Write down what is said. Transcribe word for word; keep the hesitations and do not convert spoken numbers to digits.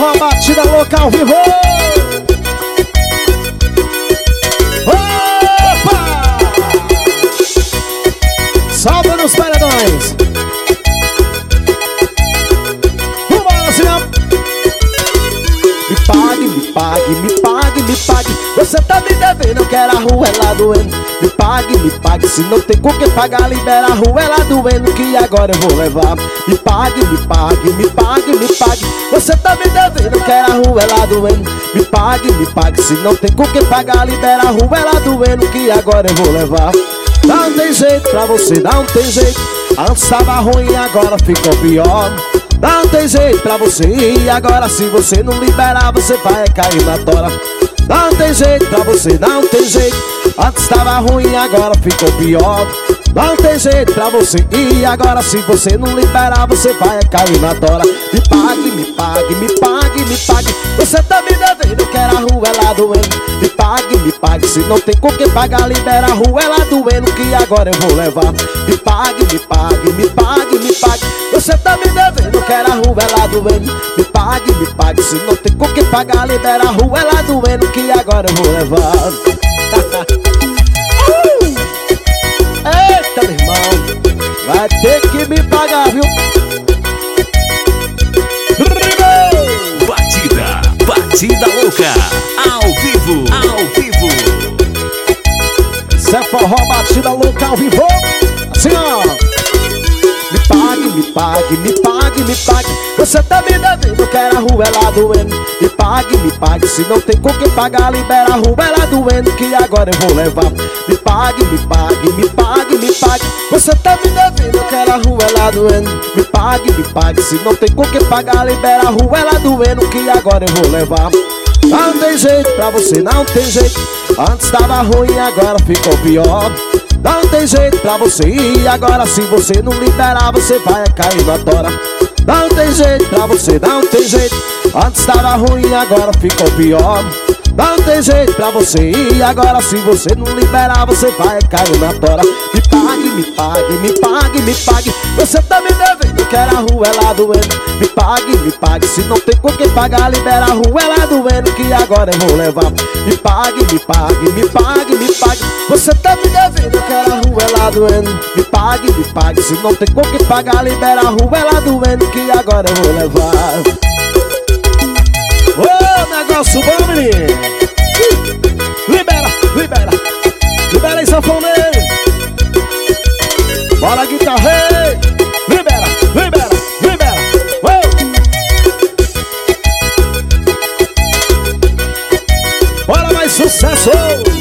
forró, batida louca ao vivo. Opa! Salva nos paredões. Vambora, senhor. Me pague, me pague, me pague, me pague. Você tá me devendo, eu quero a rua, ela doendo. Me pague, me pague, se não tem com quem pagar, libera a rua, ela doendo, que agora eu vou levar. Me pague, me pague, me pague, me pague. Você tá me devendo, eu quero a rua, ela doendo. Me pague, me pague, se não tem com quem pagar, libera a rua, ela doendo, que agora eu vou levar. Não tem jeito pra você, não tem jeito. Antes tava ruim, agora ficou pior. Não tem jeito pra você, e agora se você não liberar, você vai cair na tora. Não tem jeito pra você, não tem jeito. Antes tava ruim, agora ficou pior. Não tem jeito pra você, e agora se você não liberar, você vai cair na tora. Me pague, me pague, me pague, me pague. Você tá me devendo, eu quero a rua, ela doendo. Me pague, me pague, se não tem com quem pagar, libera a rua, ela doendo, que agora eu vou levar. Me pague, me pague, me pague, me pague. Você tá me devendo, eu quero a rua, ela doendo. Me pague, me pague, se não tem com quem pagar, libera a rua, ela doendo, que agora eu vou levar. Eita, meu irmão, vai ter que me pagar, viu? Batida, batida louca, ao vivo, ao vivo. Isso é forró, batida louca ao vivo. Assim, ó. Me pague, me pague, me pague, me pague. Você tá me devendo, eu quero a rua, ela doendo. Me pague, me pague, se não tem com quem pagar, libera a rua, ela doendo, que agora eu vou levar. Me pague, me pague, me pague, me pague. Você tá me devendo, eu quero a rua, ela doendo. Me pague, me pague, se não tem com quem pagar, libera a rua, ela doendo, que agora eu vou levar. Não tem jeito pra você, não tem jeito. Antes tava ruim, agora ficou pior. Não tem jeito pra você, e agora se você não liberar, você vai cair na tora. Não tem jeito pra você, não tem jeito. Antes tava ruim, agora ficou pior. Não tem jeito pra você, e agora se você não liberar, você vai cair na tora. Me pague, me pague, me pague, me pague. Você tá me devendo, eu quero a rua, ela doendo. Me pague, me pague, se não tem com quem pagar, libera a rua, ela doendo, que agora eu vou levar. Me pague, me pague, me pague, me pague. Você tá me devendo, eu quero a rua, ela doendo. Me pague, me pague, se não tem com quem pagar, libera a rua, ela doendo, que agora eu vou levar. Ô, negócio bom, menino. Libera, libera. Libera aí, sanfoneiro. Bora, guitarreiro. Libera, libera, libera. Uou. Bora, mais sucesso.